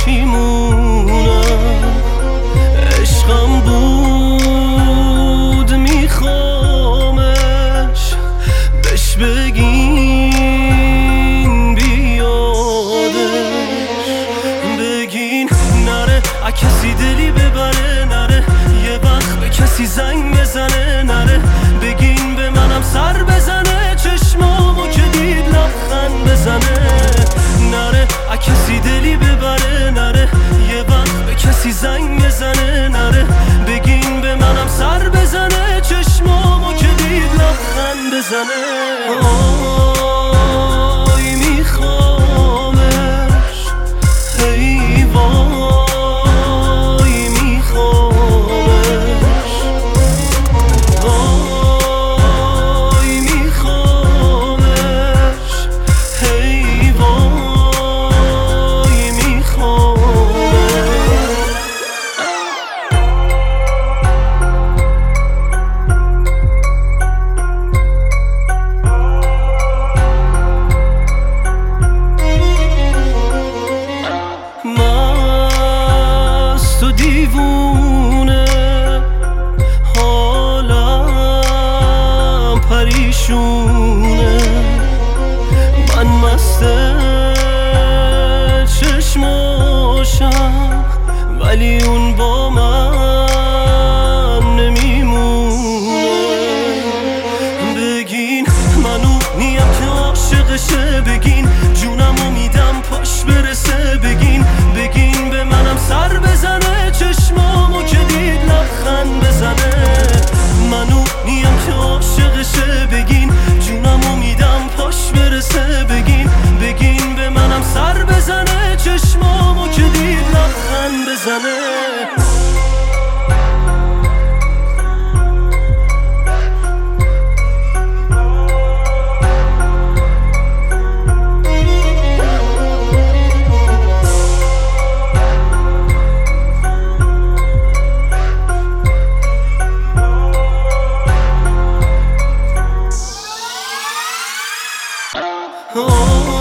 پشیمونم، عشقم بود میخوامش بهش بگین بیادش، بگین نره کسی دلی ببره، نره یه وقت به کسی زنگ بزنه، نره بگین به منم سر بزنه، چشمامو که دید لبخند بزنه، نره کسی دلی ببره، نره یه وقت به کسی زنگ بزنه، نره بگین به منم سر بزنه، چشمامو که دید لبخند بزنه. آی میخوامش وای میخوامش، آی میخوامش وای میخوامش. مست و دیوونه حالم پریشونه، من مست چشماشم ولی اون با من نمیمونه، بگین منو نیم که عاشقشه، بگین جونمو میدم پاش برسه، بگین به منم سر بزنه، چشمامو که دید لبخند بزنه، منو نیم که عاشقشه، بگین جونمو میدم پاش برسه، بگین به منم سر بزنه، چشمامو که دید لبخند بزنه. Oh